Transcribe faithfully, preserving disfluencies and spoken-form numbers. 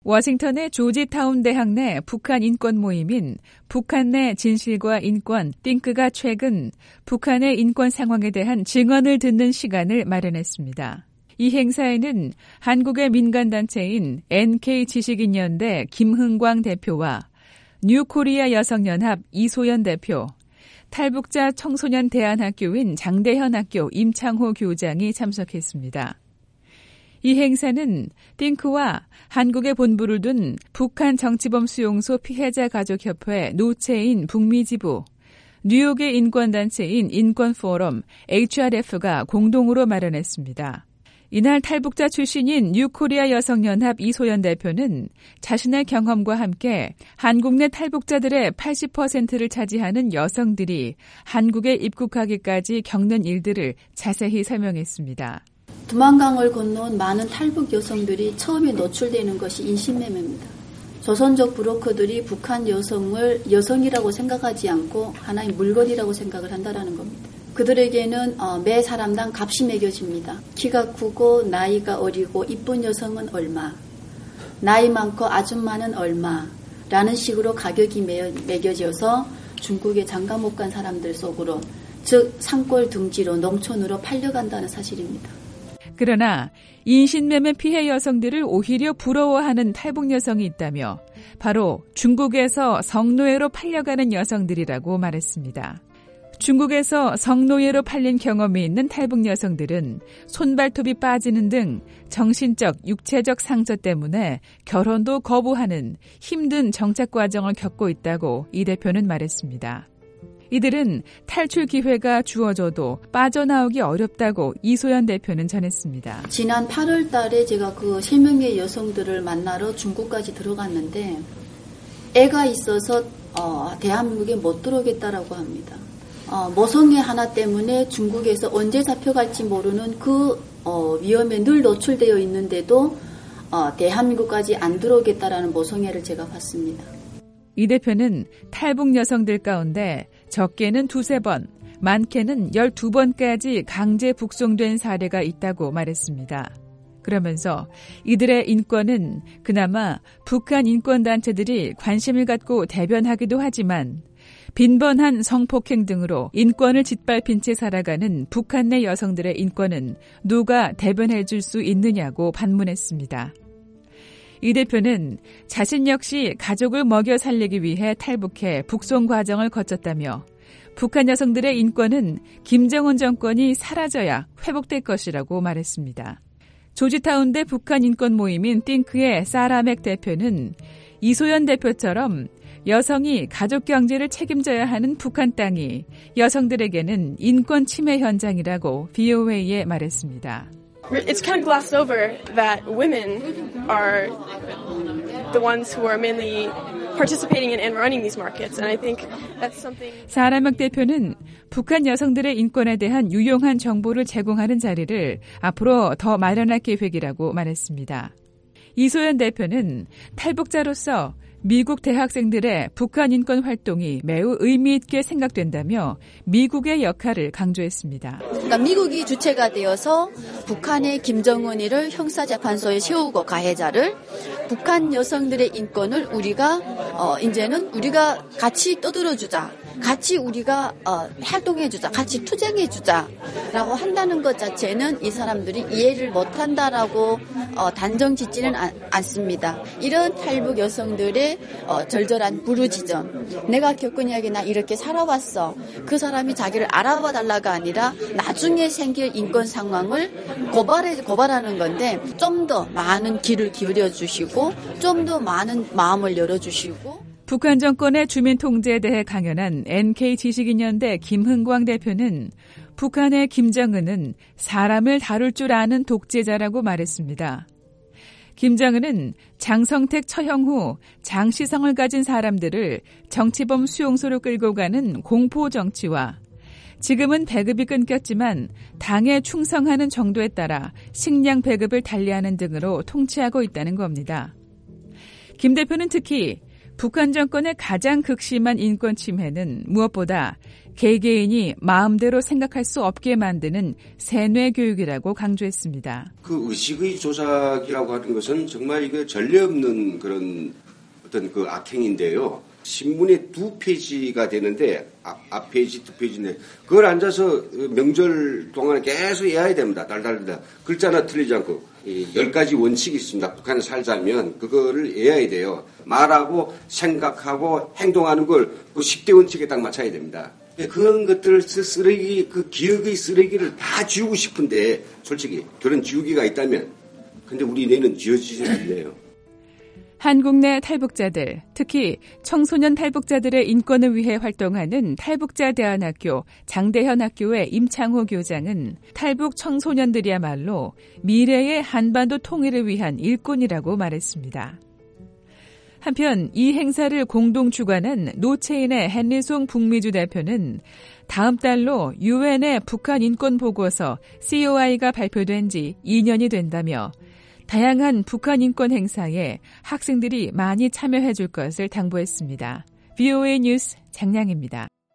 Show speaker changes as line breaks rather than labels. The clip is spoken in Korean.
워싱턴의 조지타운 대학 내 북한 인권 모임인 북한 내 진실과 인권 띵크가 최근 북한의 인권 상황에 대한 증언을 듣는 시간을 마련했습니다. 이 행사에는 한국의 민간단체인 엔케이 지식인연대 김흥광 대표와 뉴코리아 여성연합 이소연 대표, 탈북자 청소년 대안학교인 장대현 학교 임창호 교장이 참석했습니다. 이 행사는 띵크와 한국에 본부를 둔 북한 정치범 수용소 피해자 가족협회 노체인 북미지부, 뉴욕의 인권단체인 인권포럼 에이치알에프가 공동으로 마련했습니다. 이날 탈북자 출신인 뉴코리아 여성연합 이소연 대표는 자신의 경험과 함께 한국 내 탈북자들의 팔십 퍼센트를 차지하는 여성들이 한국에 입국하기까지 겪는 일들을 자세히 설명했습니다.
두만강을 건너온 많은 탈북 여성들이 처음에 노출되는 것이 인신매매입니다. 조선족 브로커들이 북한 여성을 여성이라고 생각하지 않고 하나의 물건이라고 생각을 한다는 겁니다. 그들에게는 매 사람당 값이 매겨집니다. 키가 크고 나이가 어리고 이쁜 여성은 얼마, 나이 많고 아줌마는 얼마라는 식으로 가격이 매겨져서 중국에 장가 못 간 사람들 속으로, 즉 산골 둥지로 농촌으로 팔려간다는 사실입니다.
그러나 인신매매 피해 여성들을 오히려 부러워하는 탈북 여성이 있다며 바로 중국에서 성노예로 팔려가는 여성들이라고 말했습니다. 중국에서 성노예로 팔린 경험이 있는 탈북 여성들은 손발톱이 빠지는 등 정신적, 육체적 상처 때문에 결혼도 거부하는 힘든 정착 과정을 겪고 있다고 이 대표는 말했습니다. 이들은 탈출 기회가 주어져도 빠져나오기 어렵다고 이소연 대표는 전했습니다.
지난 팔월 달에 제가 그 세 명의 여성들을 만나러 중국까지 들어갔는데 애가 있어서 어, 대한민국에 못 들어오겠다라고 합니다. 어, 모성애 하나 때문에 중국에서 언제 잡혀갈지 모르는 그 어, 위험에 늘 노출되어 있는데도 어, 대한민국까지 안 들어오겠다라는 모성애를 제가 봤습니다.
이 대표는 탈북 여성들 가운데 적게는 두세 번, 많게는 열두 번까지 강제 북송된 사례가 있다고 말했습니다. 그러면서 이들의 인권은 그나마 북한 인권단체들이 관심을 갖고 대변하기도 하지만 빈번한 성폭행 등으로 인권을 짓밟힌 채 살아가는 북한 내 여성들의 인권은 누가 대변해 줄 수 있느냐고 반문했습니다. 이 대표는 자신 역시 가족을 먹여 살리기 위해 탈북해 북송 과정을 거쳤다며 북한 여성들의 인권은 김정은 정권이 사라져야 회복될 것이라고 말했습니다. 조지타운대 북한 인권 모임인 띵크의 사라맥 대표는 이소연 대표처럼 여성이 가족 경제를 책임져야 하는 북한 땅이 여성들에게는 인권 침해 현장이라고 브이오에이에 말했습니다.
It's kind of glossed over that women are the ones who are mainly participating in and running these markets, and I think that's something.
사라맥 대표는 북한 여성들의 인권에 대한 유용한 정보를 제공하는 자리를 앞으로 더 마련할 계획이라고 말했습니다. 이소연 대표는 탈북자로서 미국 대학생들의 북한 인권 활동이 매우 의미 있게 생각된다며 미국의 역할을 강조했습니다.
그러니까 미국이 주체가 되어서 북한의 김정은이를 형사재판소에 세우고 가해자를 북한 여성들의 인권을 우리가 어, 이제는 우리가 같이 떠들어주자. 같이 우리가 어, 활동해주자. 같이 투쟁해주자라고 한다는 것 자체는 이 사람들이 이해를 못한다라고 어, 단정 짓지는 않, 않습니다. 이런 탈북 여성들의 어, 절절한 부르짖음. 내가 겪은 이야기 나 이렇게 살아왔어. 그 사람이 자기를 알아봐 달라가 아니라 나중에 생길 인권 상황을 고발해, 고발하는 건데 좀 더 많은 귀를 기울여 주시고 좀 더 많은 마음을 열어주시고
북한 정권의 주민 통제에 대해 강연한 엔케이 지식인연대 김흥광 대표는 북한의 김정은은 사람을 다룰 줄 아는 독재자라고 말했습니다. 김정은은 장성택 처형 후 장시성을 가진 사람들을 정치범 수용소로 끌고 가는 공포 정치와 지금은 배급이 끊겼지만 당에 충성하는 정도에 따라 식량 배급을 달리하는 등으로 통치하고 있다는 겁니다. 김 대표는 특히 북한 정권의 가장 극심한 인권 침해는 무엇보다 개개인이 마음대로 생각할 수 없게 만드는 세뇌 교육이라고 강조했습니다.
그 의식의 조작이라고 하는 것은 정말 이거 전례 없는 그런 어떤 그 악행인데요. 신문에 두 페이지가 되는데 앞, 앞 페이지, 두 페이지인데 그걸 앉아서 명절 동안에 계속 외워야 됩니다. 달달달 글자 하나 틀리지 않고 열 가지 원칙이 있습니다. 북한에 살자면 그거를 외워야 돼요. 말하고 생각하고 행동하는 걸 그 십 대 원칙에 딱 맞춰야 됩니다. 그런 것들을 쓰레기, 그 기억의 쓰레기를 다 지우고 싶은데 솔직히 그런 지우기가 있다면 근데 우리 뇌는 지워지지 않네요.
한국 내 탈북자들, 특히 청소년 탈북자들의 인권을 위해 활동하는 탈북자대안학교 장대현 학교의 임창호 교장은 탈북 청소년들이야말로 미래의 한반도 통일을 위한 일꾼이라고 말했습니다. 한편 이 행사를 공동 주관한 노체인의 헨리송 북미주 대표는 다음 달로 유엔의 북한 인권 보고서 씨오아이가 발표된 지 이 년이 된다며 다양한 북한 인권 행사에 학생들이 많이 참여해 줄 것을 당부했습니다. 브이오에이 뉴스 장량입니다.